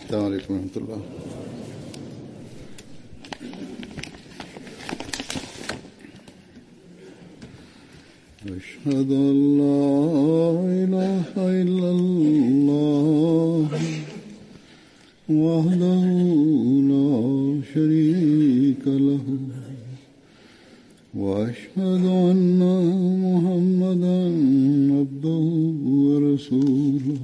السلام عليكم ورحمة الله. أشهد أن لا إله إلا الله وحده لا شريك له وأشهد أن محمدا عبده ورسوله.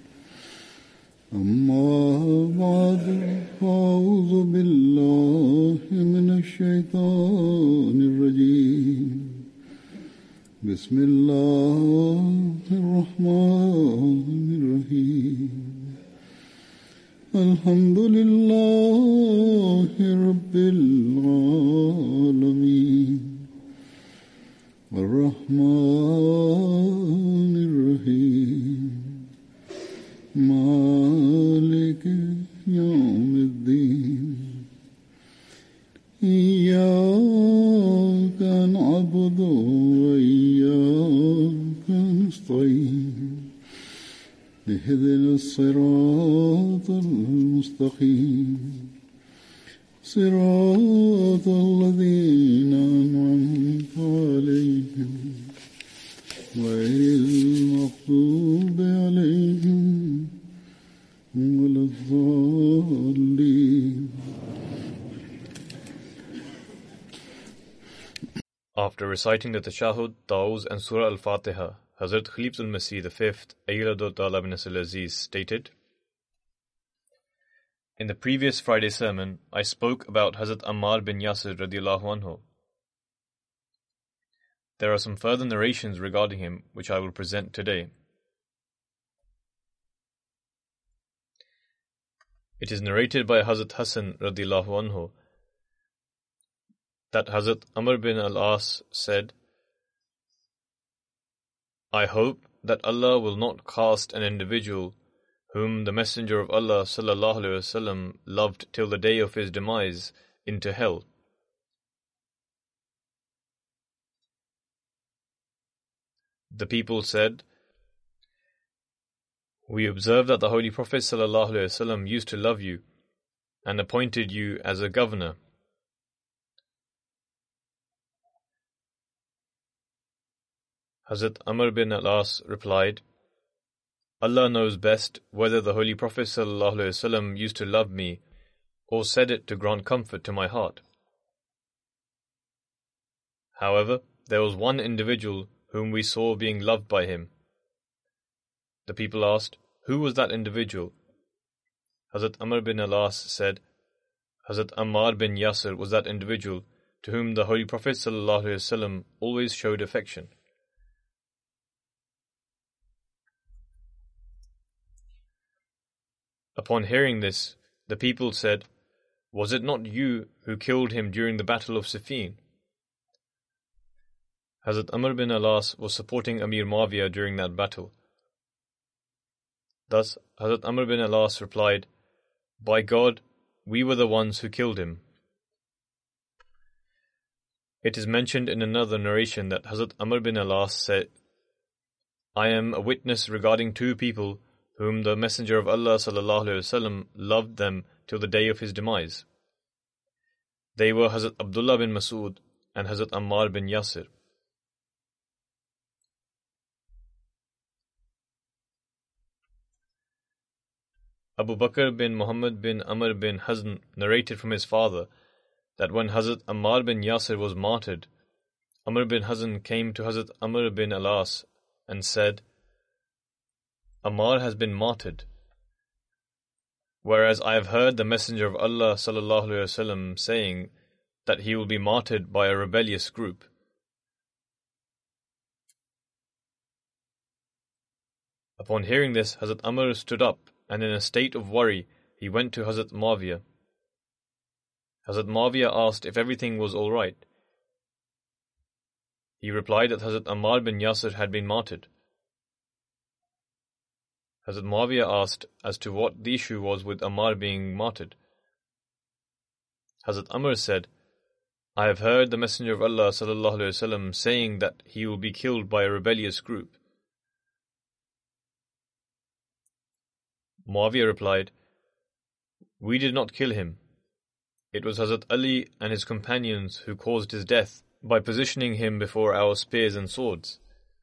أما بعد فأعوذ بالله من الشيطان الرجيم. بسم الله الرحمن الرحيم. الحمد لله رب العالمين الرحمن الرحيم مالك يوم الدين. إياك نعبد وإياك نستعين. اهدنا الصراط المستقيم صراط الذين أنعمت عليهم غير المغضوب عليهم ولا الضالين. After reciting the Tashahhud, Ta'awuz and Surah Al-Fatiha, Hazrat Khalifatul Masih V, Ayyadullah Ta'ala bin Nasir Aziz stated, in the previous Friday sermon, I spoke about Hazrat Ammar bin Yasir radiallahu anhu. There are some further narrations regarding him which I will present today. It is narrated by Hazrat Hassan radiallahu anhu that Hazrat Amr bin al-As said, I hope that Allah will not cast an individual whom the Messenger of Allah sallallahu alaihi wasallam loved till the day of his demise into hell. The people said, we observe that the Holy Prophet sallallahu alaihi wasallam used to love you and appointed you as a governor. Hazrat Amr bin al-As replied, Allah knows best whether the Holy Prophet ﷺ used to love me or said it to grant comfort to my heart. However, there was one individual whom we saw being loved by him. The people asked, who was that individual? Hazrat Amr bin al-As said, Hazrat Ammar bin Yasir was that individual to whom the Holy Prophet ﷺ always showed affection. Upon hearing this, the people said, was it not you who killed him during the battle of Siffin? Hazrat Amr bin al-As was supporting Amir Muawiyah during that battle. Thus, Hazrat Amr bin al-As replied, by God, we were the ones who killed him. It is mentioned in another narration that Hazrat Amr bin al-As said, I am a witness regarding two people whom the Messenger of Allah sallallahu alaihi wasallam loved them till the day of his demise. They were Hazrat Abdullah bin Mas'ud and Hazrat Ammar bin Yasir. Abu Bakr bin Muhammad bin Amr bin Hazm narrated from his father that when Hazrat Ammar bin Yasir was martyred, Amr bin Hazm came to Hazrat Amr bin al-As and said, Ammar has been martyred, whereas I have heard the Messenger of Allah sallallahu alaihi wasallam saying that he will be martyred by a rebellious group. Upon hearing this, Hazrat Amr stood up and in a state of worry he went to Hazrat Muawiyah. Hazrat Muawiyah asked if everything was all right. He replied that Hazrat Ammar bin Yasir had been martyred. Hazrat Muawiyah asked as to what the issue was with Ammar being martyred. Hazrat Amr said, I have heard the Messenger of Allah sallallahu alaihi wasallam saying that he will be killed by a rebellious group. Muawiyah replied, We did not kill him. It was Hazrat Ali and his companions who caused his death by positioning him before our spears and swords.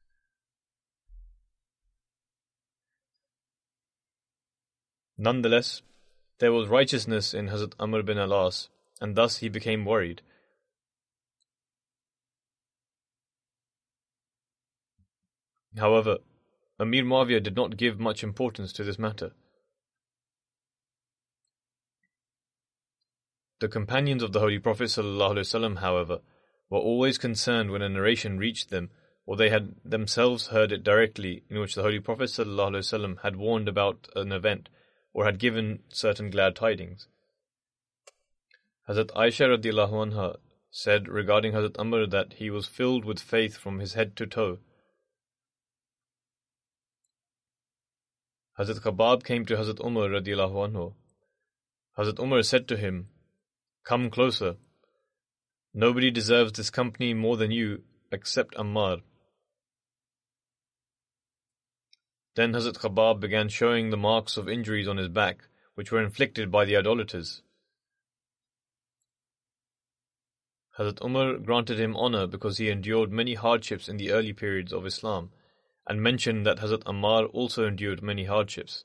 Nonetheless, there was righteousness in Hazrat Amr bin al-As, and thus he became worried. However, Amir Muawiyah did not give much importance to this matter. The companions of the Holy Prophet ﷺ, however, were always concerned when a narration reached them, or they had themselves heard it directly, in which the Holy Prophet ﷺ had warned about an event, or had given certain glad tidings. Hazrat Aisha radiallahu anha said regarding Hazrat Amr that he was filled with faith from his head to toe. Hazrat Khabab came to Hazrat Umar radiallahu anhu. Hazrat Umar said to him, "Come closer. Nobody deserves this company more than you, except Ammar." Then Hazrat Khabab began showing the marks of injuries on his back, which were inflicted by the idolaters. Hazrat Umar granted him honor because he endured many hardships in the early periods of Islam, and mentioned that Hazrat Ammar also endured many hardships.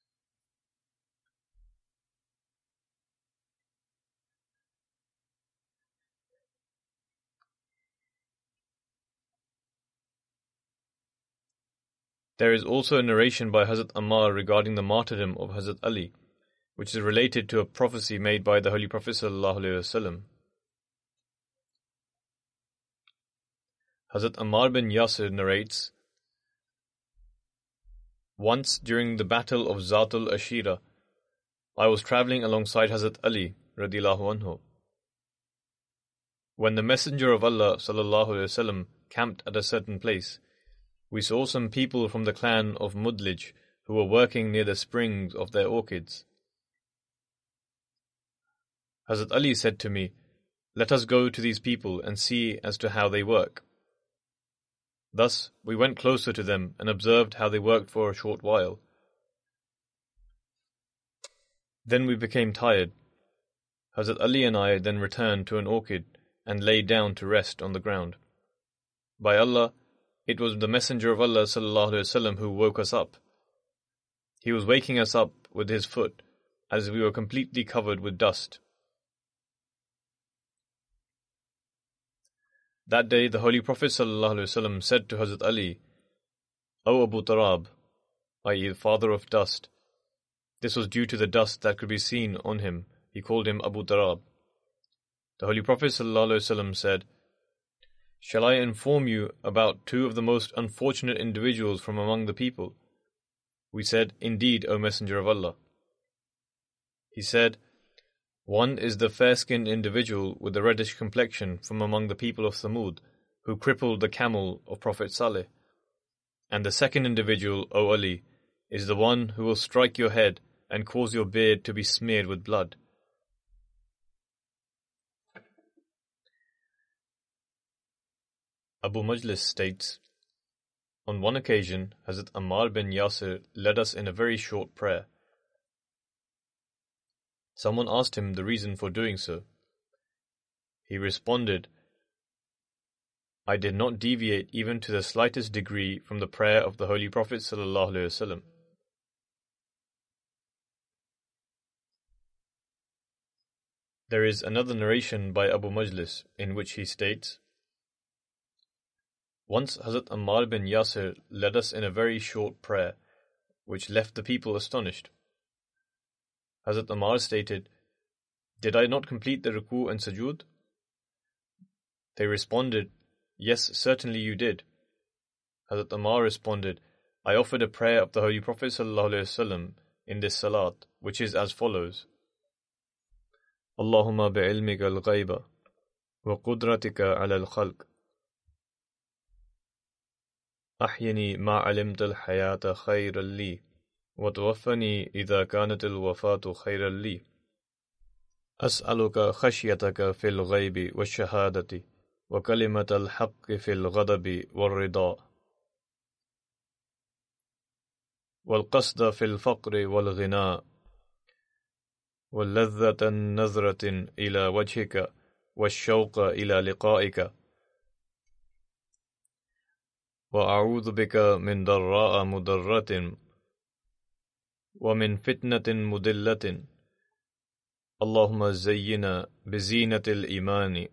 There is also a narration by Hazrat Ammar regarding the martyrdom of Hazrat Ali, which is related to a prophecy made by the Holy Prophet ﷺ. Hazrat Ammar bin Yasir narrates, "Once during the battle of Zatul Ashira, I was travelling alongside Hazrat Ali radiallahu anhu. When the Messenger of Allah ﷺ camped at a certain place, we saw some people from the clan of Mudlij who were working near the springs of their orchids. Hazrat Ali said to me, 'Let us go to these people and see as to how they work.' Thus we went closer to them and observed how they worked for a short while. Then we became tired. Hazrat Ali and I then returned to an orchid and lay down to rest on the ground. By Allah, it was the Messenger of Allah ﷺ who woke us up. He was waking us up with his foot, as we were completely covered with dust. That day the Holy Prophet ﷺ said to Hazrat Ali, 'O Abu Turab,' i.e. the father of dust. This was due to the dust that could be seen on him. He called him Abu Turab. The Holy Prophet ﷺ said, 'Shall I inform you about two of the most unfortunate individuals from among the people?' We said, 'Indeed, O Messenger of Allah.' He said, 'One is the fair-skinned individual with the reddish complexion from among the people of Thamud, who crippled the camel of Prophet Saleh. And the second individual, O Ali, is the one who will strike your head and cause your beard to be smeared with blood.' Abu Majlis states, "On one occasion, Hazrat Ammar bin Yasir led us in a very short prayer. Someone asked him the reason for doing so. He responded, 'I did not deviate even to the slightest degree from the prayer of the Holy Prophet ﷺ. There is another narration by Abu Majlis in which he states, "Once Hazrat Ammar bin Yasir led us in a very short prayer, which left the people astonished. Hazrat Ammar stated, 'Did I not complete the ruku and sujood?' They responded, 'Yes, certainly you did.' Hazrat Ammar responded, 'I offered a prayer of the Holy Prophet ﷺ in this salat, which is as follows: Allahumma bi'ilmika al-ghayba wa qudratika ala al-khalq. أحيني ما علمت الحياة خيرا لي وتوفني إذا كانت الوفاة خيرا لي أسألك خشيتك في الغيب والشهادة وكلمة الحق في الغضب والرضا والقصد في الفقر والغنى وَلَذَّةَ النَّظْرَةٍ إِلَى وَجْهِكَ وَالشَّوْقَ إِلَى لِقَائِكَ وَأَعُوذُ بِكَ مِنْ ضَرَّاءَ مُضِرَّةٍ وَمِنْ فِتْنَةٍ مُضِلَّةٍ اللهم زينا بزينة الإيمان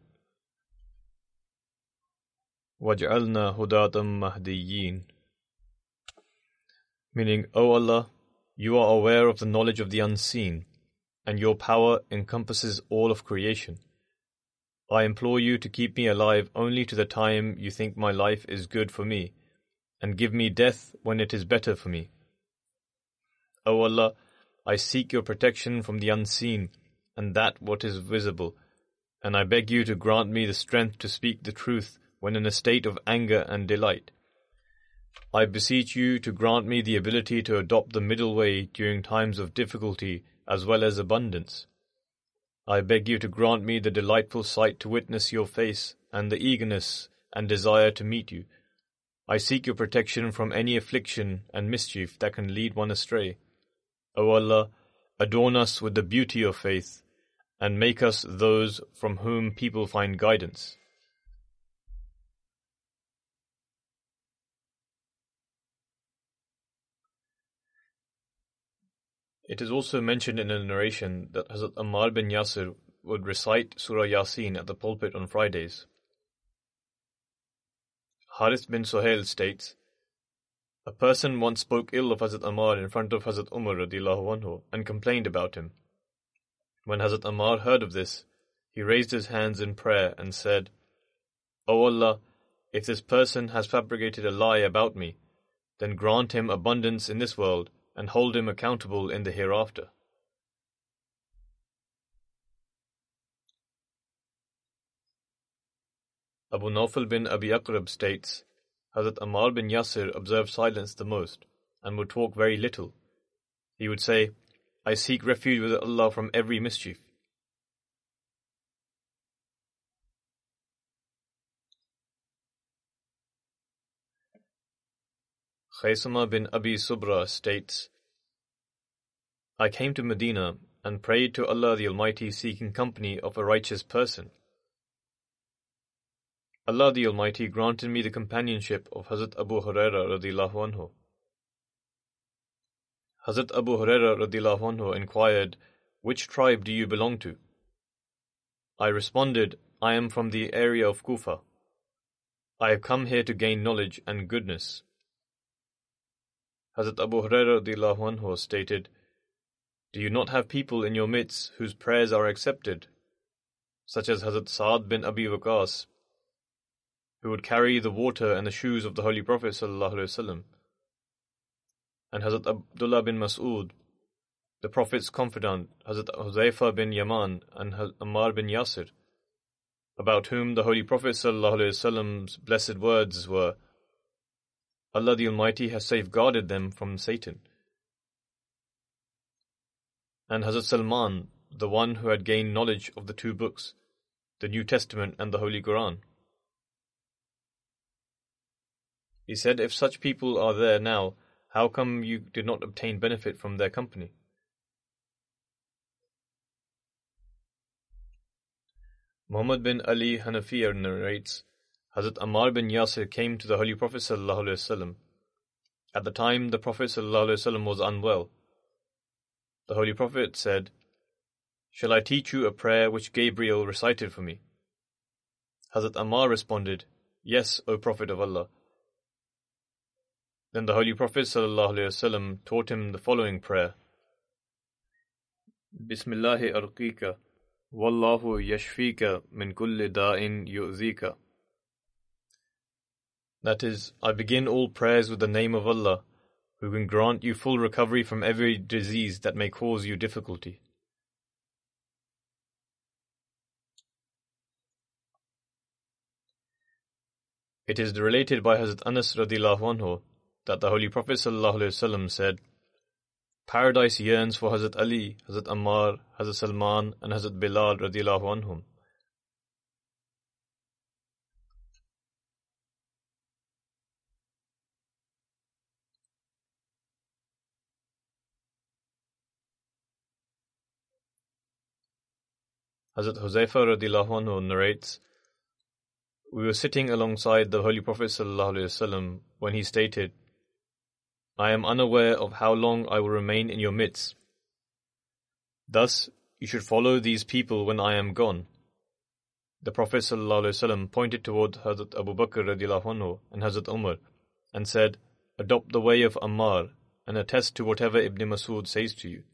واجعلنا هداة مهديين. Meaning, O Allah, you are aware of the knowledge of the unseen, and your power encompasses all of creation. I implore you to keep me alive only to the time you think my life is good for me, and give me death when it is better for me. O Allah, I seek your protection from the unseen and that what is visible, and I beg you to grant me the strength to speak the truth when in a state of anger and delight. I beseech you to grant me the ability to adopt the middle way during times of difficulty as well as abundance. I beg you to grant me the delightful sight to witness your face and the eagerness and desire to meet you. I seek your protection from any affliction and mischief that can lead one astray. O Allah, adorn us with the beauty of faith, and make us those from whom people find guidance. It is also mentioned in a narration that Hazrat Ammar bin Yasir would recite Surah Yasin at the pulpit on Fridays. Harith bin Suhail states, a person once spoke ill of Hazrat Ammar in front of Hazrat Umar radiallahu anhu and complained about him. When Hazrat Ammar heard of this, he raised his hands in prayer and said, O Allah, if this person has fabricated a lie about me, then grant him abundance in this world and hold him accountable in the hereafter. Abu Nawfal bin Abi Aqrab states, Hazrat Ammar bin Yasir observed silence the most and would talk very little. He would say, I seek refuge with Allah from every mischief. Khaysama bin Abi Subra states, I came to Medina and prayed to Allah the Almighty seeking company of a righteous person. Allah the Almighty granted me the companionship of Hazrat Abu Huraira radiallahu anhu. Hazrat Abu Huraira radiallahu anhu inquired, which tribe do you belong to? I responded, I am from the area of Kufa. I have come here to gain knowledge and goodness. Hazrat Abu Huraira radiallahu anhu stated, do you not have people in your midst whose prayers are accepted, such as Hazrat Sa'ad bin Abi Waqas, who would carry the water and the shoes of the Holy Prophet sallallahu alaihi wasallam, and Hazrat Abdullah bin Mas'ud, the Prophet's confidant, Hazrat Huzaifa bin Yaman and Ammar bin Yasir, about whom the Holy Prophet sallallahu alaihi wasallam's blessed words were, Allah the Almighty has safeguarded them from Satan. And Hazrat Salman, the one who had gained knowledge of the two books, the New Testament and the Holy Quran. He said, if such people are there now, how come you did not obtain benefit from their company? Muhammad bin Ali Hanafiya narrates, Hazrat Ammar bin Yasir came to the Holy Prophet sallallahu alaihi wasallam. At the time, the Prophet sallallahu alaihi wasallam was unwell. The Holy Prophet said, shall I teach you a prayer which Gabriel recited for me? Hazrat Ammar responded, yes, O Prophet of Allah. Then the Holy Prophet sallallahu alaihi wasallam taught him the following prayer. Bismillahi arqika, wallahu yashfika min kulli da'in yu'zika. That is, I begin all prayers with the name of Allah, who can grant you full recovery from every disease that may cause you difficulty. It is related by Hazrat Anas radiallahu anhu that the Holy Prophet sallallahu alaihi wasallam said, Paradise yearns for Hazrat Ali, Hazrat Ammar, Hazrat Salman and Hazrat Bilal radiallahu anhum. Hazrat Huzaifa radiallahu anhu narrates, we were sitting alongside the Holy Prophet sallallahu alaihi wasallam when he stated, I am unaware of how long I will remain in your midst. Thus, you should follow these people when I am gone. The Prophet ﷺ pointed toward Hazrat Abu Bakr radiallahu anhu and Hazrat Umar and said, adopt the way of Ammar and attest to whatever Ibn Masud says to you.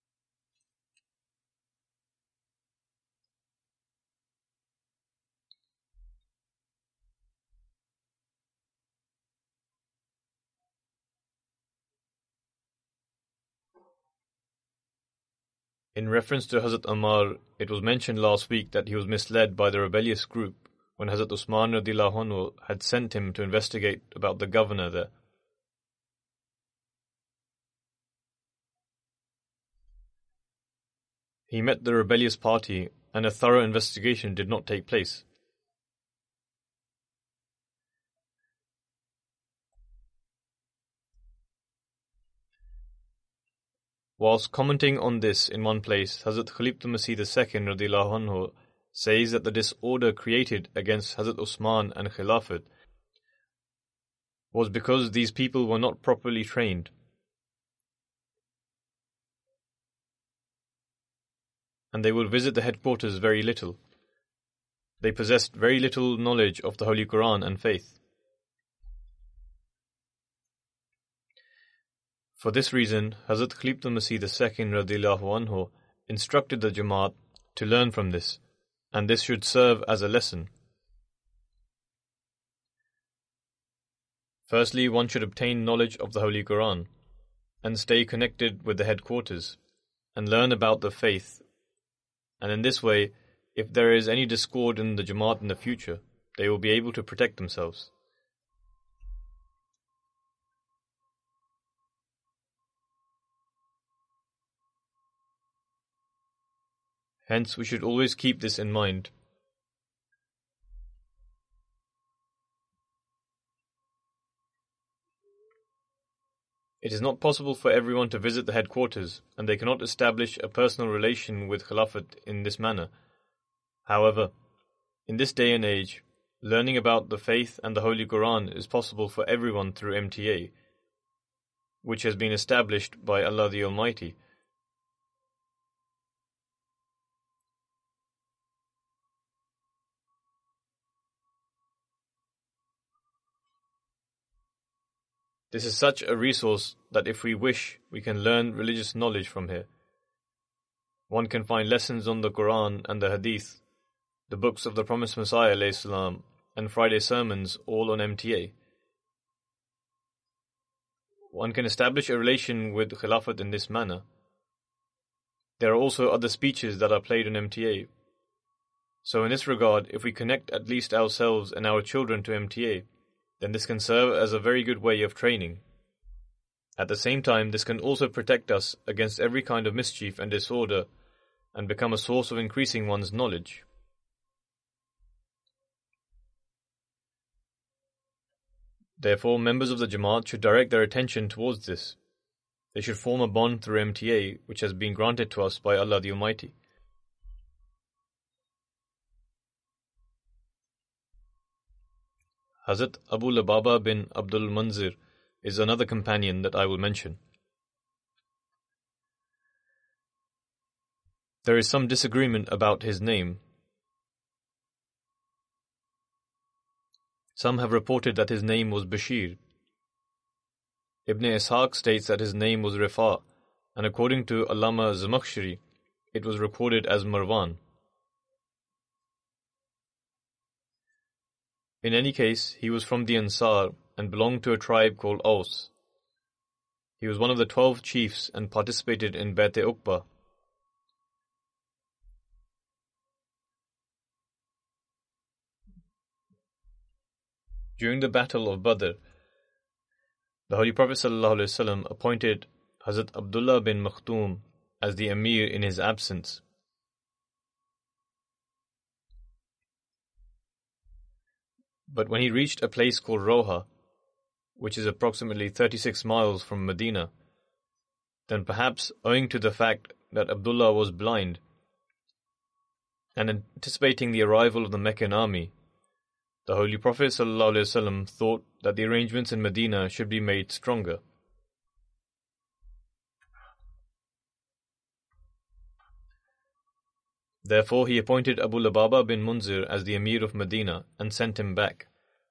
In reference to Hazrat Ammar, it was mentioned last week that he was misled by the rebellious group when Hazrat Usman radiallahu anhu had sent him to investigate about the governor there. He met the rebellious party and a thorough investigation did not take place. Whilst commenting on this in one place, Hazrat Khalifatul Masih II radiallahu anhu says that the disorder created against Hazrat Usman and Khilafat was because these people were not properly trained. And they would visit the headquarters very little. They possessed very little knowledge of the Holy Quran and faith. For this reason, Hazrat Khalifatul Masih II radiallahu anhu instructed the Jamaat to learn from this, and this should serve as a lesson. Firstly, one should obtain knowledge of the Holy Quran, and stay connected with the headquarters, and learn about the faith, and in this way, if there is any discord in the Jamaat in the future, they will be able to protect themselves. Hence, we should always keep this in mind. It is not possible for everyone to visit the headquarters, and they cannot establish a personal relation with Khilafat in this manner. However, in this day and age, learning about the faith and the Holy Quran is possible for everyone through MTA, which has been established by Allah the Almighty. This is such a resource that if we wish, we can learn religious knowledge from here. One can find lessons on the Quran and the Hadith, the books of the Promised Messiah ﷺ, and Friday sermons all on MTA. One can establish a relation with Khilafat in this manner. There are also other speeches that are played on MTA. So in this regard, if we connect at least ourselves and our children to MTA, then this can serve as a very good way of training. At the same time, this can also protect us against every kind of mischief and disorder and become a source of increasing one's knowledge. Therefore, members of the Jamaat should direct their attention towards this. They should form a bond through MTA, which has been granted to us by Allah the Almighty. Hazrat Abu Lubaba bin Abdul Munzir is another companion that I will mention. There is some disagreement about his name. Some have reported that his name was Bashir. Ibn Ishaq states that his name was Rifa, and according to Allama Zamakhshari, it was recorded as Marwan. In any case, he was from the Ansar and belonged to a tribe called Aus. He was one of the 12 chiefs and participated in Bayt-e-Uqba. During the Battle of Badr, the Holy Prophet ﷺ appointed Hazrat Abdullah bin Makhtoum as the Emir in his absence. But when he reached a place called Roha, which is approximately 36 miles from Medina, then perhaps owing to the fact that Abdullah was blind, and anticipating the arrival of the Meccan army, the Holy Prophet ﷺ thought that the arrangements in Medina should be made stronger. Therefore, he appointed Abu Lubaba bin Munzir as the Emir of Medina and sent him back.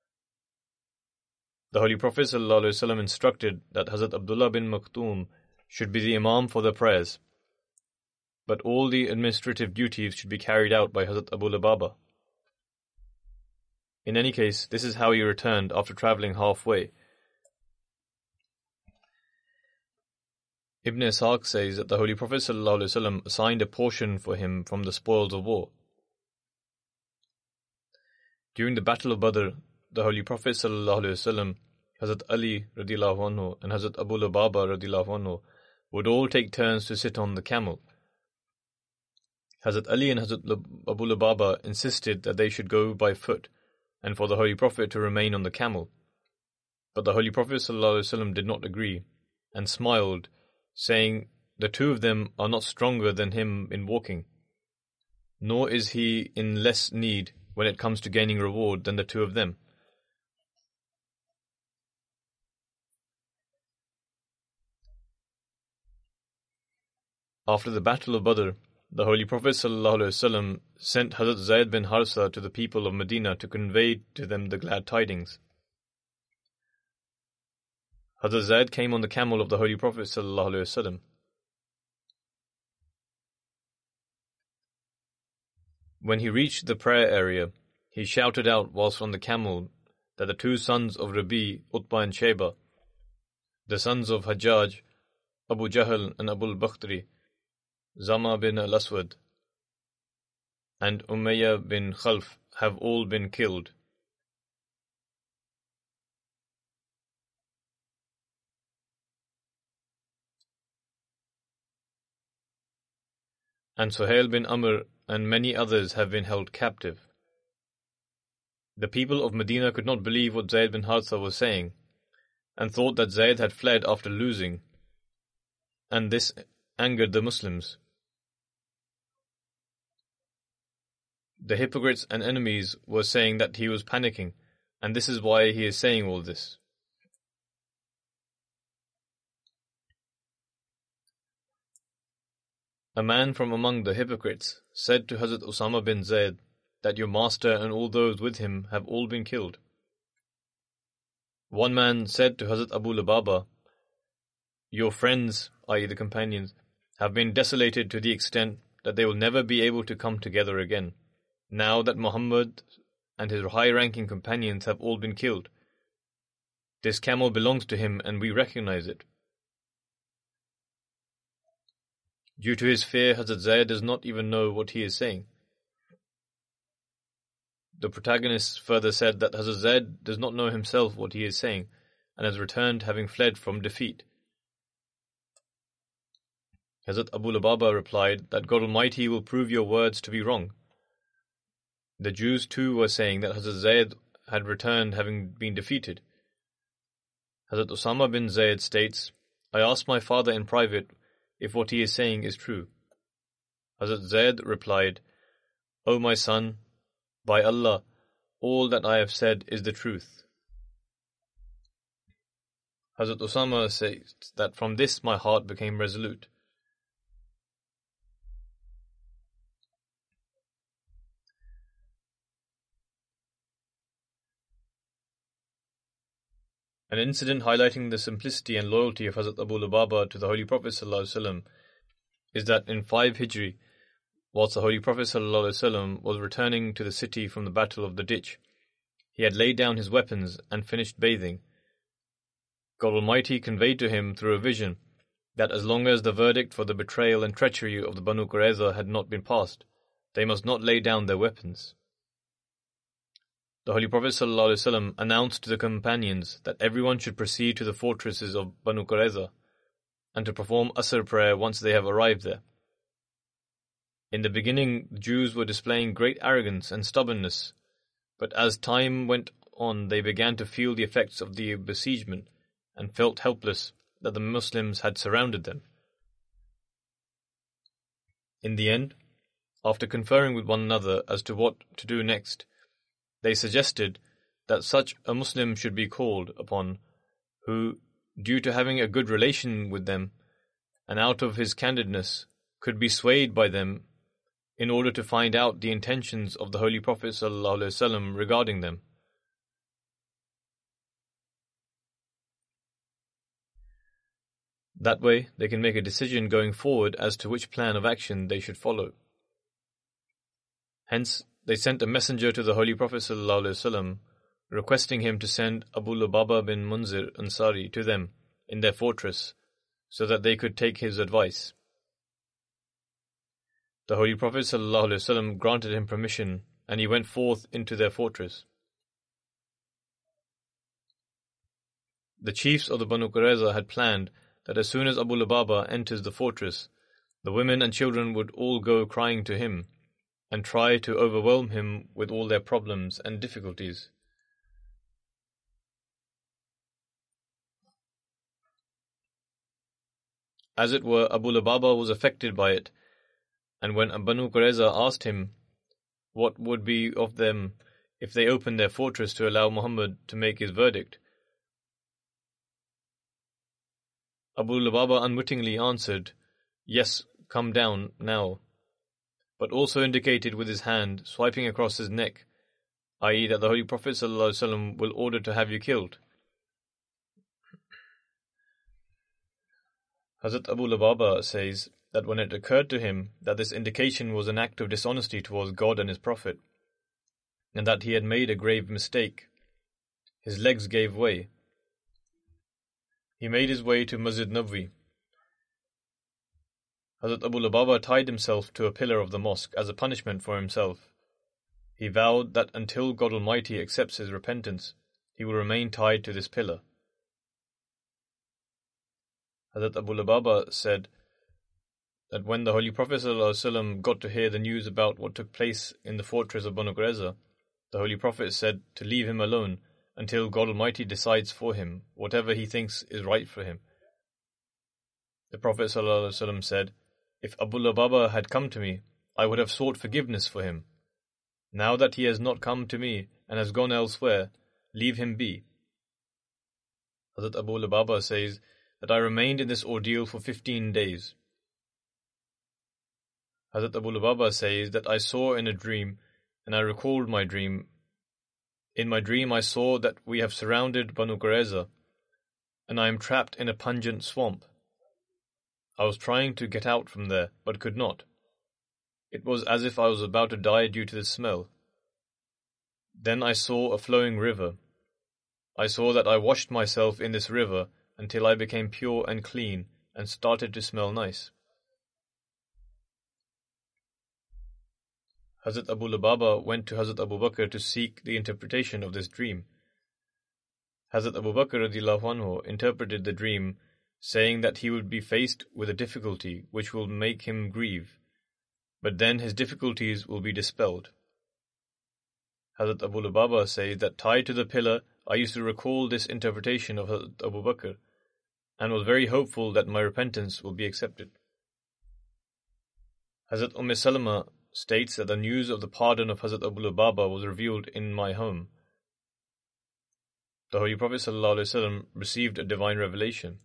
The Holy Prophet ﷺ instructed that Hazrat Abdullah bin Maktoum should be the Imam for the prayers, but all the administrative duties should be carried out by Hazrat Abu Lubaba. In any case, this is how he returned after travelling halfway. Ibn Ishaq says that the Holy Prophet ﷺ assigned a portion for him from the spoils of war. During the Battle of Badr, the Holy Prophet ﷺ, Hazrat Ali radiallahu anhu and Hazrat Abu Lubaba radiallahu anhu would all take turns to sit on the camel. Hazrat Ali and Hazrat Abu Lubaba insisted that they should go by foot and for the Holy Prophet to remain on the camel. But the Holy Prophet ﷺ did not agree and smiled, saying, "The two of them are not stronger than him in walking, nor is he in less need when it comes to gaining reward than the two of them." After the Battle of Badr, the Holy Prophet ﷺ sent Hazrat Zayd bin Harsa to the people of Medina to convey to them the glad tidings. Hazrat Zayd came on the camel of the Holy Prophet ﷺ. When he reached the prayer area, he shouted out whilst on the camel that the two sons of Rabi, Utbah and Shayba, the sons of Hajjaj, Abu Jahl and Abu al-Bakhtari, Zama bin al-Aswad, and Umayyah bin Khalf have all been killed. And Suhail bin Amr and many others have been held captive. The people of Medina could not believe what Zayd bin Haritha was saying, and thought that Zayd had fled after losing, and this angered the Muslims. The hypocrites and enemies were saying that he was panicking, and this is why he is saying all this. A man from among the hypocrites said to Hazrat Usama bin Zayd that your master and all those with him have all been killed. One man said to Hazrat Abu Lubaba, "Your friends, i.e. the companions, have been desolated to the extent that they will never be able to come together again, now that Muhammad and his high-ranking companions have all been killed. This camel belongs to him and we recognize it." Due to his fear, Hazrat Zayd does not even know what he is saying. The protagonist further said that Hazrat Zayd does not know himself what he is saying and has returned having fled from defeat. Hazrat Abu Lubaba replied that God Almighty will prove your words to be wrong. The Jews too were saying that Hazrat Zayd had returned having been defeated. Hazrat Usama bin Zayd states, "I asked my father in private if what he is saying is true." Hazrat Zayd replied, "O my son, by Allah, all that I have said is the truth." Hazrat Usama says that from this my heart became resolute. An incident highlighting the simplicity and loyalty of Hazrat Abu Lubaba to the Holy Prophet ﷺ is that in 5 Hijri, whilst the Holy Prophet ﷺ was returning to the city from the Battle of the Ditch, he had laid down his weapons and finished bathing. God Almighty conveyed to him through a vision that as long as the verdict for the betrayal and treachery of the Banu Qurayza had not been passed, they must not lay down their weapons. The Holy Prophet ﷺ announced to the companions that everyone should proceed to the fortresses of Banu Qurayza and to perform Asr prayer once they have arrived there. In the beginning, the Jews were displaying great arrogance and stubbornness, but as time went on, they began to feel the effects of the besiegement and felt helpless that the Muslims had surrounded them. In the end, after conferring with one another as to what to do next, they suggested that such a Muslim should be called upon who, due to having a good relation with them and out of his candidness, could be swayed by them in order to find out the intentions of the Holy Prophet ﷺ regarding them. That way, they can make a decision going forward as to which plan of action they should follow. Hence, they sent a messenger to the Holy Prophet ﷺ, requesting him to send Abu Lubaba bin Munzir Ansari to them in their fortress, so that they could take his advice. The Holy Prophet ﷺ granted him permission, and he went forth into their fortress. The chiefs of the Banu Qurayza had planned that as soon as Abu Lubaba enters the fortress, the women and children would all go crying to him, and try to overwhelm him with all their problems and difficulties. As it were, Abu Lubaba was affected by it, and when Banu Qurayza asked him what would be of them if they opened their fortress to allow Muhammad to make his verdict, Abu Lubaba unwittingly answered, "Yes, come down now," but also indicated with his hand, swiping across his neck, i.e. that the Holy Prophet ﷺ will order to have you killed. Hazrat Abu Lubaba says that when it occurred to him that this indication was an act of dishonesty towards God and His Prophet, and that he had made a grave mistake, his legs gave way. He made his way to Masjid Nabwi. Hazrat Abu Lubaba tied himself to a pillar of the mosque as a punishment for himself. He vowed that until God Almighty accepts his repentance, he will remain tied to this pillar. Hazrat Abu Lubaba said that when the Holy Prophet ﷺ got to hear the news about what took place in the fortress of Banu Qurayza, the Holy Prophet said to leave him alone until God Almighty decides for him whatever he thinks is right for him. The Prophet ﷺ said, "If Abu Lubaba had come to me, I would have sought forgiveness for him. Now that he has not come to me and has gone elsewhere, leave him be." Hazrat Abu Lubaba says that I remained in this ordeal for 15 days. Hazrat Abu Lubaba says that I saw in a dream, and I recalled my dream. In my dream I saw that we have surrounded Banu Qurayza, and I am trapped in a pungent swamp. I was trying to get out from there, but could not. It was as if I was about to die due to the smell. Then I saw a flowing river. I saw that I washed myself in this river until I became pure and clean and started to smell nice. Hazrat Abu Lubaba went to Hazrat Abu Bakr to seek the interpretation of this dream. Hazrat Abu Bakr radhiyallahu anhu interpreted the dream, saying that he would be faced with a difficulty which will make him grieve, but then his difficulties will be dispelled. Hazrat Abu Lubaba says that tied to the pillar, I used to recall this interpretation of Hazrat Abu Bakr, and was very hopeful that my repentance will be accepted. Hazrat Salama states that the news of the pardon of Hazrat Abu Lubaba was revealed in my home. The Holy Prophet ﷺ received a divine revelation.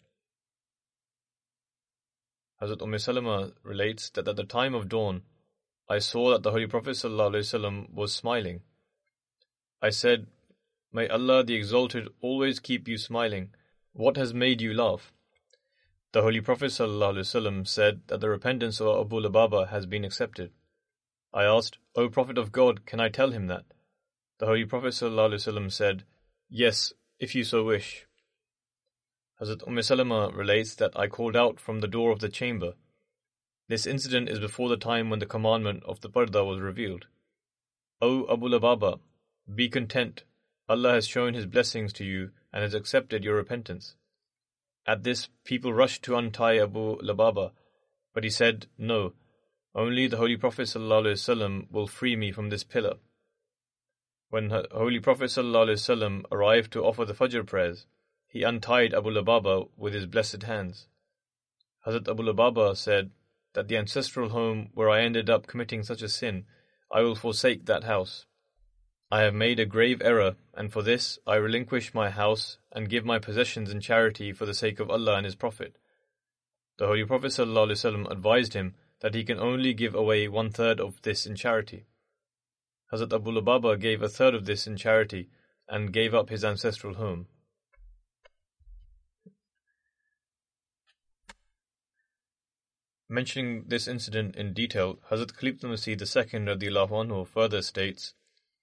Hazrat Salama relates that at the time of dawn, I saw that the Holy Prophet ﷺ was smiling. I said, "May Allah the Exalted always keep you smiling. What has made you laugh?" The Holy Prophet ﷺ said that the repentance of Abu Lubaba has been accepted. I asked, "O Prophet of God, can I tell him that?" The Holy Prophet ﷺ said, "Yes, if you so wish." Hazrat Salama relates that I called out from the door of the chamber. This incident is before the time when the commandment of the Parda was revealed. "O Abu Lubaba, be content. Allah has shown His blessings to you and has accepted your repentance." At this, people rushed to untie Abu Lubaba, but he said, "No, only the Holy Prophet ﷺ will free me from this pillar." When Holy Prophet ﷺ arrived to offer the Fajr prayers, he untied Abu Lubaba with his blessed hands. Hazrat Abu Lubaba said, that the ancestral home where I ended up committing such a sin, I will forsake that house. I have made a grave error, and for this I relinquish my house and give my possessions in charity for the sake of Allah and His Prophet. The Holy Prophet ﷺ advised him that he can only give away 1/3 of this in charity. Hazrat Abu Lubaba gave 1/3 of this in charity and gave up his ancestral home. Mentioning this incident in detail, Hazrat Khalifatul Masih II radiallahu anhu further states,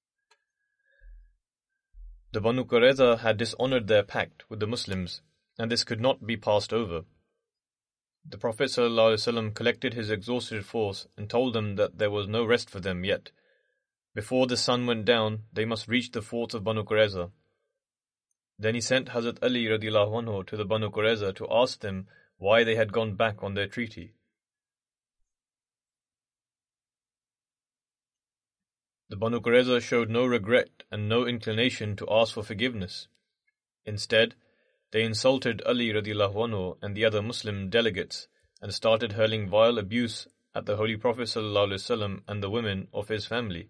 the Banu Qurayza had dishonored their pact with the Muslims, and this could not be passed over. The Prophet ﷺ collected his exhausted force and told them that there was no rest for them yet. Before the sun went down, they must reach the forts of Banu Qurayza. Then he sent Hazrat Ali radiallahu anhu to the Banu Qurayza to ask them why they had gone back on their treaty. The Banu Qurayza showed no regret and no inclination to ask for forgiveness. Instead, they insulted Ali radiallahu anhu and the other Muslim delegates and started hurling vile abuse at the Holy Prophet ﷺ and the women of his family.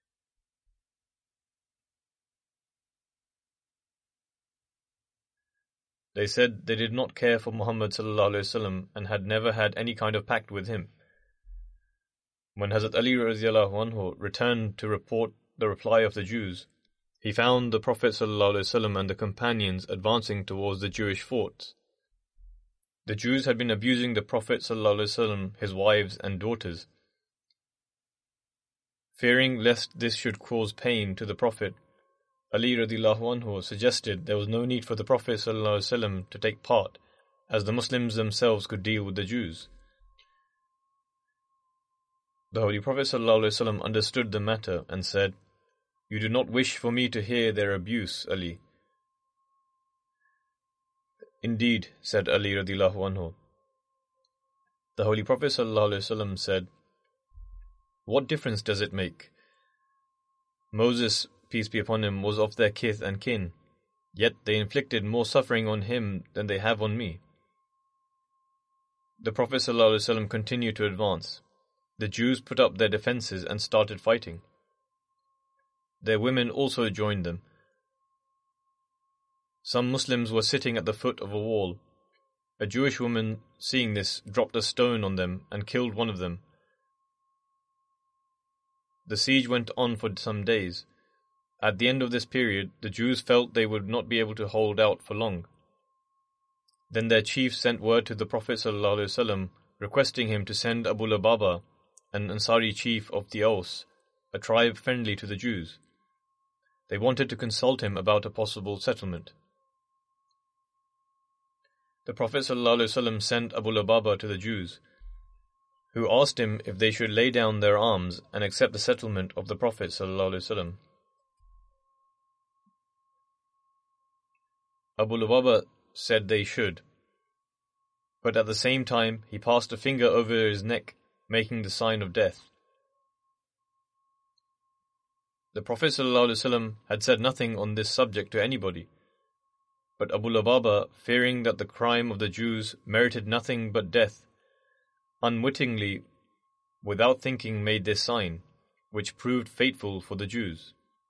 They said they did not care for Muhammad ﷺ and had never had any kind of pact with him. When Hazrat Ali radiallahu anhu returned to report the reply of the Jews, he found the Prophet ﷺ and the companions advancing towards the Jewish forts. The Jews had been abusing the Prophet ﷺ, his wives and daughters. Fearing lest this should cause pain to the Prophet, Ali radiallahu anhu suggested there was no need for the Prophet ﷺ to take part, as the Muslims themselves could deal with the Jews. The Holy Prophet ﷺ understood the matter and said, "You do not wish for me to hear their abuse, Ali." "Indeed," said Ali radiallahu anhu. The Holy Prophet ﷺ said, "What difference does it make? Moses, peace be upon him, was of their kith and kin, yet they inflicted more suffering on him than they have on me." The Prophet ﷺ continued to advance. The Jews put up their defenses and started fighting. Their women also joined them. Some Muslims were sitting at the foot of a wall. A Jewish woman, seeing this, dropped a stone on them and killed one of them. The siege went on for some days. At the end of this period, the Jews felt they would not be able to hold out for long. Then their chief sent word to the Prophet ﷺ, requesting him to send Abu Lubaba, an Ansari chief of the Aus, a tribe friendly to the Jews. They wanted to consult him about a possible settlement. The Prophet ﷺ sent Abu Lubaba to the Jews, who asked him if they should lay down their arms and accept the settlement of the Prophet ﷺ. Abu Lubaba said they should, but at the same time he passed a finger over his neck, making the sign of death. The Prophet ﷺ had said nothing on this subject to anybody, but Abu Lubaba, fearing that the crime of the Jews merited nothing but death, unwittingly, without thinking, made this sign, which proved fateful for the Jews.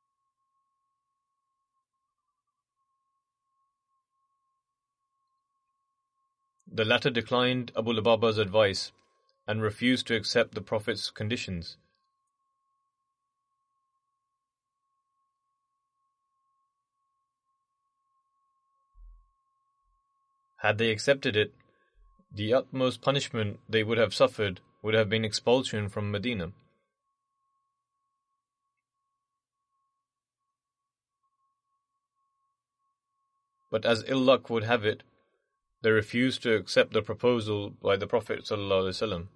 The latter declined Abu Lubaba's advice and refused to accept the Prophet's conditions. Had they accepted it, the utmost punishment they would have suffered would have been expulsion from Medina. But as ill luck would have it, they refused to accept the proposal by the Prophet ﷺ.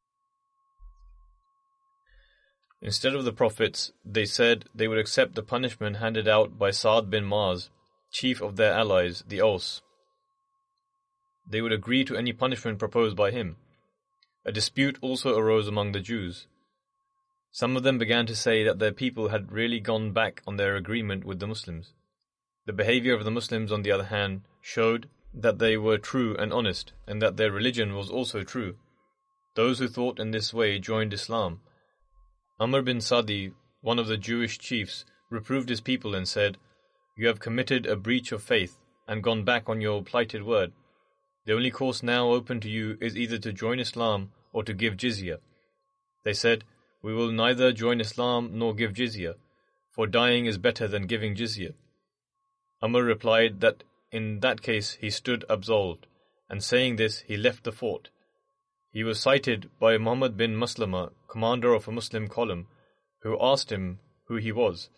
Instead of the Prophets, they said they would accept the punishment handed out by Sa'd bin Mu'az, chief of their allies, the Aus. They would agree to any punishment proposed by him. A dispute also arose among the Jews. Some of them began to say that their people had really gone back on their agreement with the Muslims. The behavior of the Muslims, on the other hand, showed that they were true and honest, and that their religion was also true. Those who thought in this way joined Islam. Amr bin Sadi, one of the Jewish chiefs, reproved his people and said, "You have committed a breach of faith and gone back on your plighted word. The only course now open to you is either to join Islam or to give jizya." They said, "We will neither join Islam nor give jizya, for dying is better than giving jizya." Amr replied that in that case he stood absolved, and saying this he left the fort. He was cited by Muhammad bin Maslama, commander of a Muslim column, who asked him who he was.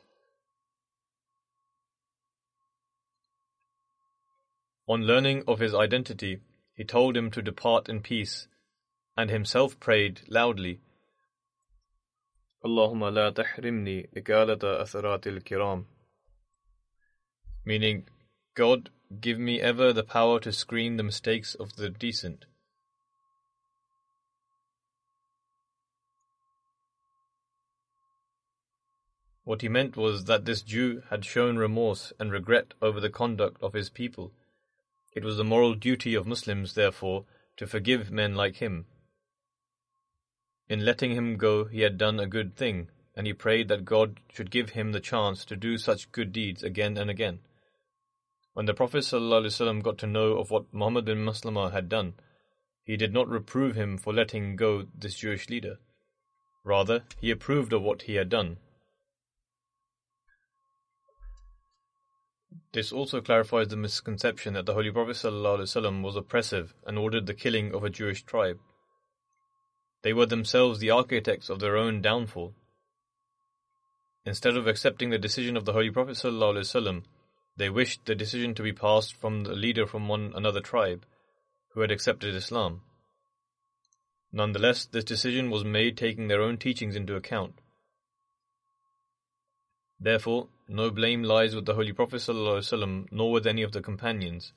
On learning of his identity, he told him to depart in peace, and himself prayed loudly, "Allahumma la tahrimni ikalata atharatil kiram," meaning, "God, give me ever the power to screen the mistakes of the decent." What he meant was that this Jew had shown remorse and regret over the conduct of his people. It was the moral duty of Muslims, therefore, to forgive men like him. In letting him go, he had done a good thing, and he prayed that God should give him the chance to do such good deeds again and again. When the Prophet ﷺ got to know of what Muhammad bin Maslama had done, he did not reprove him for letting go this Jewish leader. Rather, he approved of what he had done. This also clarifies the misconception that the Holy Prophet ﷺ was oppressive and ordered the killing of a Jewish tribe. They were themselves the architects of their own downfall. Instead of accepting the decision of the Holy Prophet ﷺ, they wished the decision to be passed from the leader from another tribe who had accepted Islam. Nonetheless, this decision was made taking their own teachings into account. Therefore, no blame lies with the Holy Prophet ﷺ, nor with any of the companions.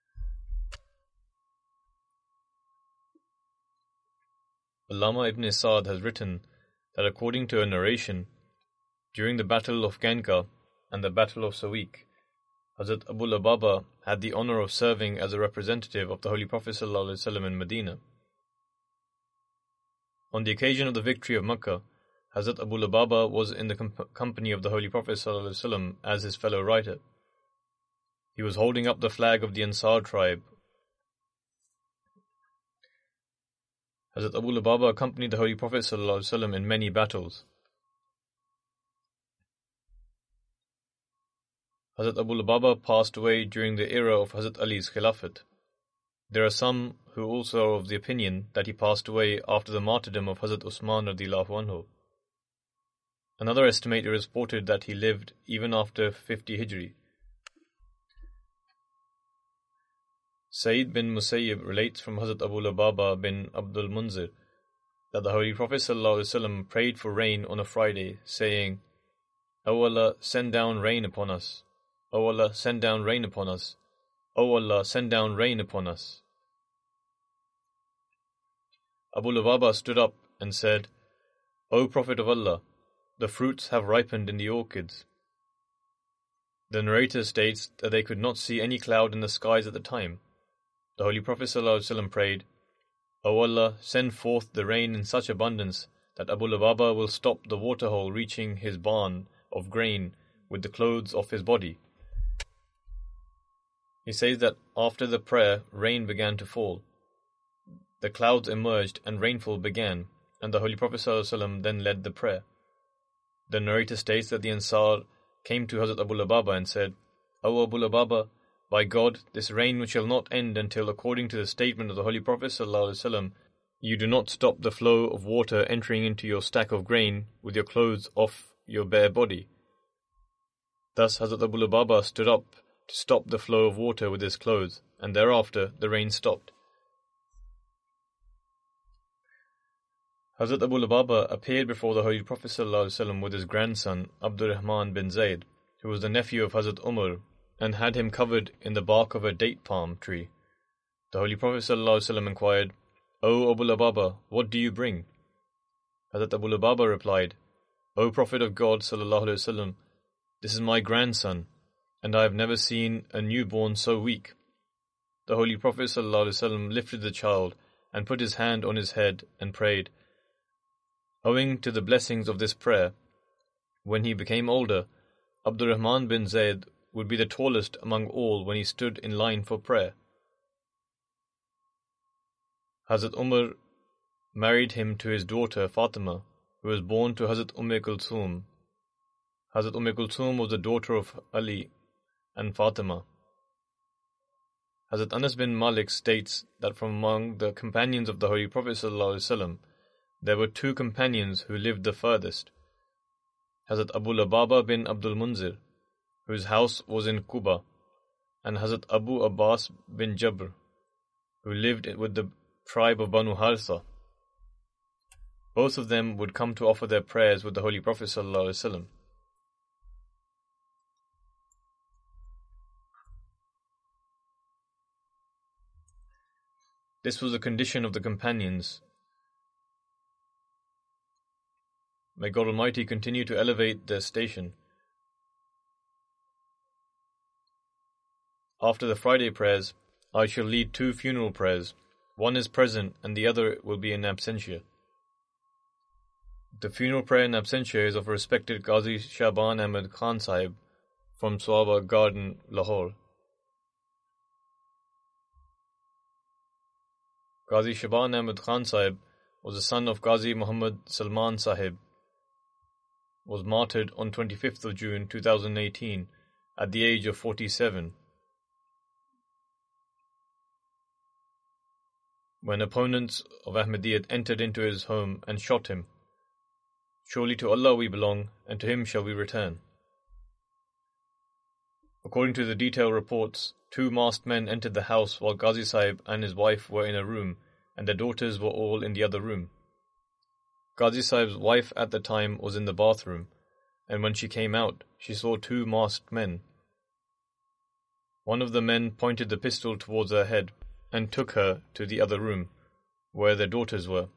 Allama ibn Sa'd has written that according to a narration, during the Battle of Ganka and the Battle of Sawiq, Hazrat Abu Lubaba had the honor of serving as a representative of the Holy Prophet ﷺ in Medina. On the occasion of the victory of Makkah, Hazrat Abu Lubaba was in the company of the Holy Prophet ﷺ as his fellow writer. He was holding up the flag of the Ansar tribe. Hazrat Abu Lubaba accompanied the Holy Prophet ﷺ in many battles. Hazrat Abu Lubaba passed away during the era of Hazrat Ali's Khilafat. There are some who also are of the opinion that he passed away after the martyrdom of Hazrat Usman radhiyallahu anhu. Another estimator reported that he lived even after 50 Hijri. Sayyid bin Musayyib relates from Hazrat Abu Lubaba bin Abdul Munzir that the Holy Prophet ﷺ prayed for rain on a Friday, saying, "O Allah, send down rain upon us. O Allah, send down rain upon us. O Allah, send down rain upon us." Abu Lubaba stood up and said, "O Prophet of Allah, the fruits have ripened in the orchards." The narrator states that they could not see any cloud in the skies at the time. The Holy Prophet ﷺ prayed, "O Allah, send forth the rain in such abundance that Abu Lubaba will stop the waterhole reaching his barn of grain with the clothes off his body." He says that after the prayer, rain began to fall. The clouds emerged and rainfall began, and the Holy Prophet ﷺ then led the prayer. The narrator states that the Ansar came to Hazrat Abu Lubaba and said, "O Abu Lubaba, by God, this rain shall not end until, according to the statement of the Holy Prophet ﷺ, you do not stop the flow of water entering into your stack of grain with your clothes off your bare body." Thus Hazrat Abu Lubaba stood up to stop the flow of water with his clothes, and thereafter the rain stopped. Hazrat Abu Lubaba appeared before the Holy Prophet ﷺ with his grandson Abdurrahman bin Zayd, who was the nephew of Hazrat Umar, and had him covered in the bark of a date palm tree. The Holy Prophet ﷺ inquired, "O Abu Lubaba, what do you bring?" Hazrat Abu Lubaba replied, "O Prophet of God ﷺ, this is my grandson, and I have never seen a newborn so weak." The Holy Prophet ﷺ lifted the child and put his hand on his head and prayed. Owing to the blessings of this prayer, when he became older, Abdurrahman bin Zayd would be the tallest among all when he stood in line for prayer. Hazrat Umar married him to his daughter Fatima, who was born to Hazrat Kulthum. Hazrat Kulthum was the daughter of Ali and Fatima. Hazrat Anas bin Malik states that from among the companions of the Holy Prophet ﷺ, there were two companions who lived the furthest. Hazrat Abu Lubaba bin Abdul Munzir, whose house was in Quba, and Hazrat Abu Abbas bin Jabr, who lived with the tribe of Banu Haritha. Both of them would come to offer their prayers with the Holy Prophet ﷺ. This was a condition of the companions. May God Almighty continue to elevate their station. After the Friday prayers, I shall lead two funeral prayers. One is present and the other will be in absentia. The funeral prayer in absentia is of respected Ghazi Shaban Ahmed Khan Sahib from Swaba Garden, Lahore. Ghazi Shaban Ahmed Khan Sahib was the son of Ghazi Muhammad Salman Sahib, was martyred on 25th of June 2018 at the age of 47. When opponents of Ahmadiyyat entered into his home and shot him. Surely to Allah we belong, and to Him shall we return. According to the detailed reports, two masked men entered the house while Ghazi Sahib and his wife were in a room, and their daughters were all in the other room. Ghazi Sahib's wife at the time was in the bathroom, and when she came out, she saw two masked men. One of the men pointed the pistol towards her head and took her to the other room, where their daughters were.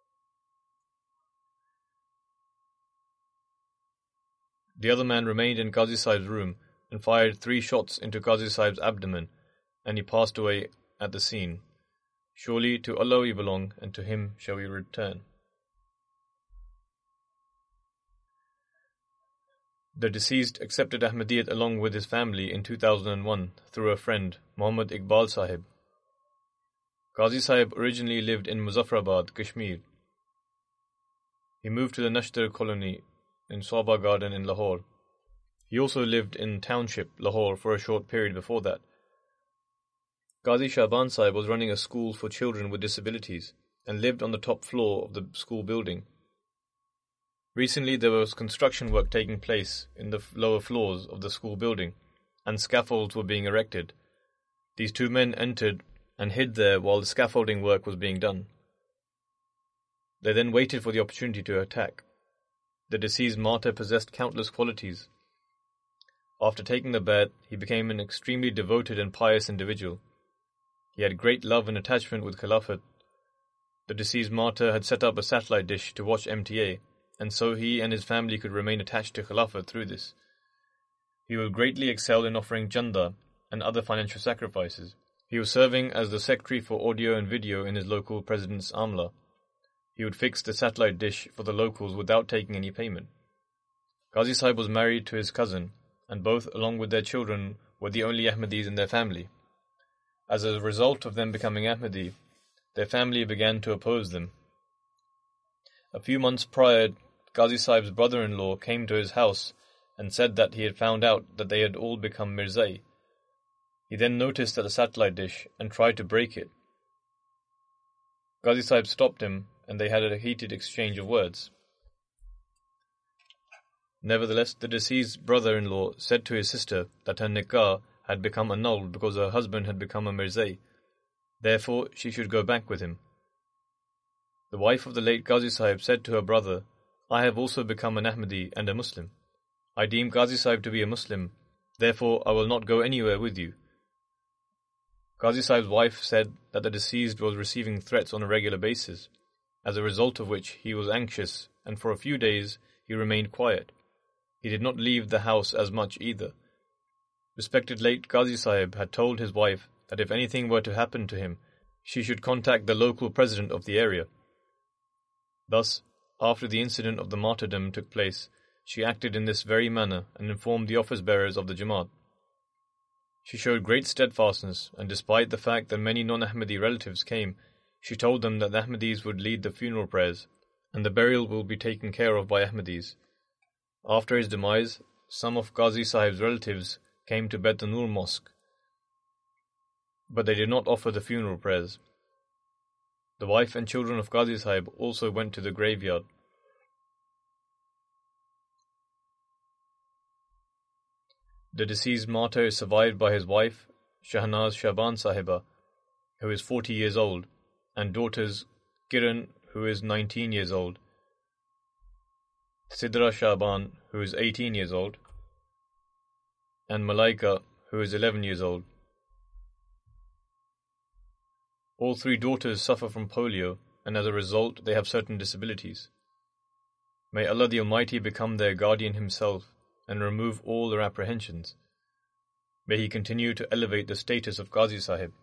The other man remained in Ghazi Sahib's room and fired 3 shots into Ghazi Sahib's abdomen, and he passed away at the scene. Surely to Allah we belong, and to Him shall we return. The deceased accepted Ahmadiyyat along with his family in 2001 through a friend, Muhammad Iqbal Sahib. Ghazi Sahib originally lived in Muzaffarabad, Kashmir. He moved to the Nashtar colony in Swaba Garden in Lahore. He also lived in Township, Lahore for a short period before that. Ghazi Shaban Sahib was running a school for children with disabilities and lived on the top floor of the school building. Recently there was construction work taking place in the lower floors of the school building, and scaffolds were being erected. These two men entered and hid there while the scaffolding work was being done. They then waited for the opportunity to attack. The deceased martyr possessed countless qualities. After taking the bayat, he became an extremely devoted and pious individual. He had great love and attachment with Khilafat. The deceased martyr had set up a satellite dish to watch MTA, and so he and his family could remain attached to Khilafat through this. He would greatly excel in offering chanda and other financial sacrifices. He was serving as the secretary for audio and video in his local president's Amla. He would fix the satellite dish for the locals without taking any payment. Ghazi Sahib was married to his cousin, and both, along with their children, were the only Ahmadis in their family. As a result of them becoming Ahmadi, their family began to oppose them. A few months prior, Ghazi Sahib's brother-in-law came to his house and said that he had found out that they had all become Mirzai. He then noticed at the satellite dish and tried to break it. Ghazi Sahib stopped him, and they had a heated exchange of words. Nevertheless, the deceased brother-in-law said to his sister that her nikah had become annulled because her husband had become a Mirzai. Therefore, she should go back with him. The wife of the late Ghazi Sahib said to her brother, "I have also become an Ahmadi and a Muslim. I deem Ghazi Sahib to be a Muslim, therefore I will not go anywhere with you." Ghazi Sahib's wife said that the deceased was receiving threats on a regular basis, as a result of which he was anxious, and for a few days he remained quiet. He did not leave the house as much either. Respected late Ghazi Sahib had told his wife that if anything were to happen to him, she should contact the local president of the area. Thus, after the incident of the martyrdom took place, she acted in this very manner and informed the office bearers of the Jamaat. She showed great steadfastness, and despite the fact that many non-Ahmadi relatives came, she told them that the Ahmadis would lead the funeral prayers, and the burial will be taken care of by Ahmadis. After his demise, some of Qazi Sahib's relatives came to Bet Nur Mosque, but they did not offer the funeral prayers. The wife and children of Qazi Sahib also went to the graveyard. The deceased martyr is survived by his wife, Shahnaz Shaban Sahiba, who is 40 years old, and daughters Kiran, who is 19 years old, Sidra Shaban, who is 18 years old, and Malaika, who is 11 years old. All three daughters suffer from polio, and as a result they have certain disabilities. May Allah the Almighty become their guardian Himself and remove all their apprehensions. May He continue to elevate the status of Qazi Sahib.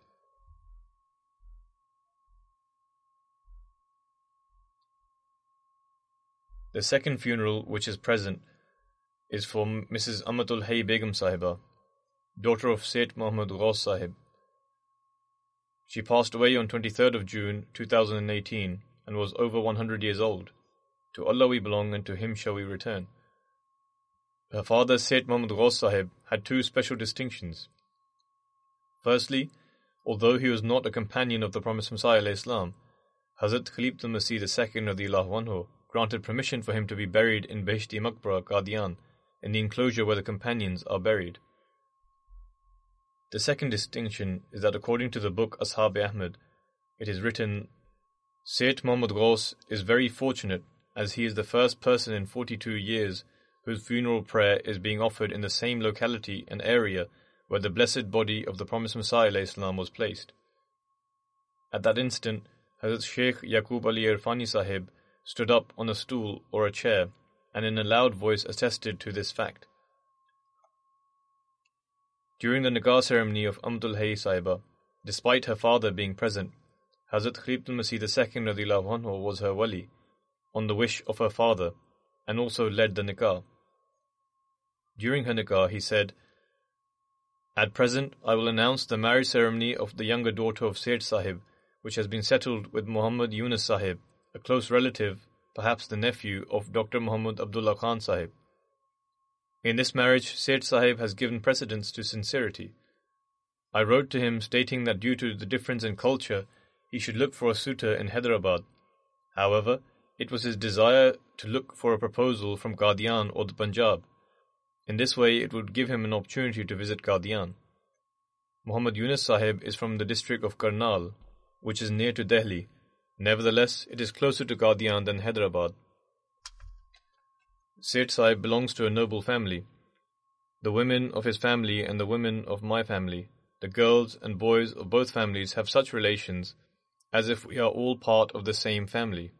The second funeral which is present is for Mrs. Amatul Hay Begum Sahiba, daughter of Seth Muhammad Ghaus Sahib. She passed away on 23rd of June 2018 and was over 100 years old. To Allah we belong and to Him shall we return. Her father Seth Muhammad Ghaus Sahib had two special distinctions. Firstly, although he was not a companion of the Promised Messiah Islam, Hazrat Khalifatul Masih II radhiyallahu anhu granted permission for him to be buried in Behishti Maqbara, Qadian, in the enclosure where the companions are buried. The second distinction is that according to the book Ashab Ahmad, it is written, Seth Muhammad Ghaus is very fortunate as he is the first person in 42 years whose funeral prayer is being offered in the same locality and area where the blessed body of the Promised Messiah Islam was placed. At that instant, Hazrat Sheikh Yaqub Ali Irfani Sahib stood up on a stool or a chair and in a loud voice attested to this fact. During the Nikah ceremony of Amatul Hay Sahiba, despite her father being present, Hazrat Khalifatul Masih II radhiyallahu anhu was her wali, on the wish of her father, and also led the Nikah. During her Nikah, he said, At present, I will announce the marriage ceremony of the younger daughter of Seth Sahib, which has been settled with Muhammad Yunus Sahib, a close relative, perhaps the nephew of Dr. Muhammad Abdullah Khan Sahib. In this marriage, Seth Sahib has given precedence to sincerity. I wrote to him stating that due to the difference in culture, he should look for a suitor in Hyderabad. However, it was his desire to look for a proposal from Qadian or the Punjab. In this way, it would give him an opportunity to visit Qadian. Muhammad Yunus Sahib is from the district of Karnal, which is near to Delhi. Nevertheless, it is closer to Qadian than Hyderabad. Seth Sahib belongs to a noble family. The women of his family and the women of my family, the girls and boys of both families have such relations as if we are all part of the same family.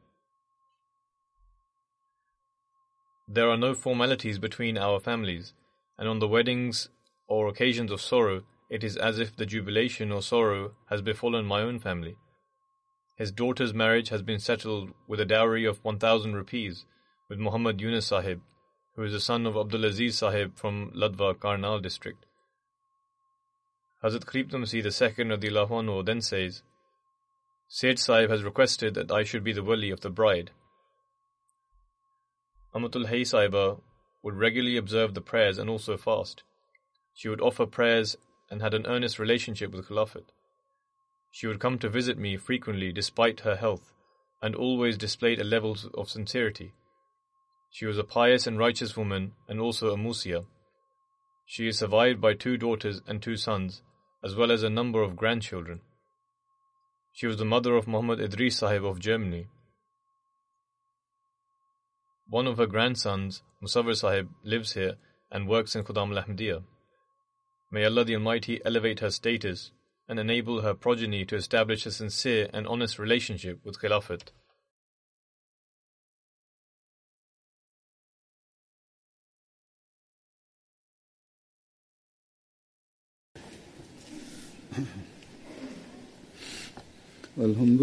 There are no formalities between our families, and on the weddings or occasions of sorrow, it is as if the jubilation or sorrow has befallen my own family. His daughter's marriage has been settled with a dowry of 1,000 rupees with Muhammad Yunus Sahib, who is the son of Abdul Aziz Sahib from Ladwa, Karnal district. Hazrat Khalifatul Masih II radhiyallahu anhu then says, Seth Sahib has requested that I should be the wali of the bride. Amatul Hay Sahiba would regularly observe the prayers and also fast. She would offer prayers and had an earnest relationship with Khilafat. She would come to visit me frequently despite her health and always displayed a level of sincerity. She was a pious and righteous woman and also a Musia. She is survived by 2 daughters and 2 sons, as well as a number of grandchildren. She was the mother of Muhammad Idris Sahib of Germany. One of her grandsons, Musawwir Sahib, lives here and works in Khudam al-Ahmadiyya. May Allah the Almighty elevate her status and enable her progeny to establish a sincere and honest relationship with Khilafat. الحمد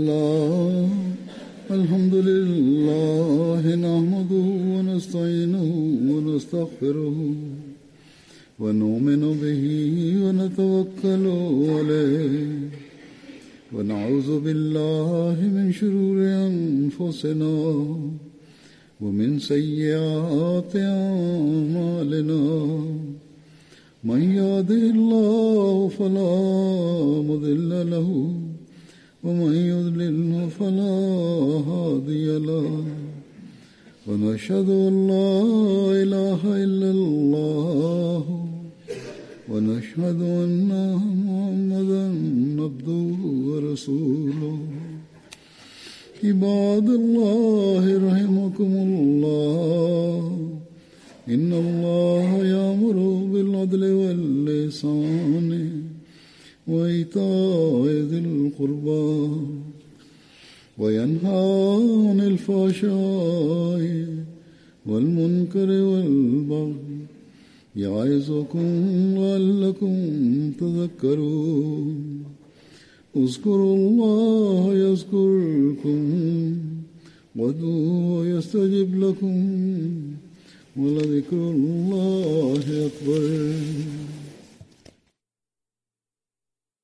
لله نحمده ونستعينه ونستغفره ونؤمن به ونتوكل عليه ونعوذ بالله من شرور أنفسنا ومن سيئات أعمالنا من يهده الله فلا مضل له ومن يضلل فلا هادي له ونشهد أن لا إله إلا الله ونشهد أن محمدا عبده ورسوله عباد الله رحمكم الله إن الله يأمر بالعدل والإحسان وإيتاء ذي القربى وينهى عن الفحشاء والمنكر والبغي يعظكم لعلكم تذكرون اذكروا الله يذكركم وادعوه يستجب لكم ولذكر الله أكبر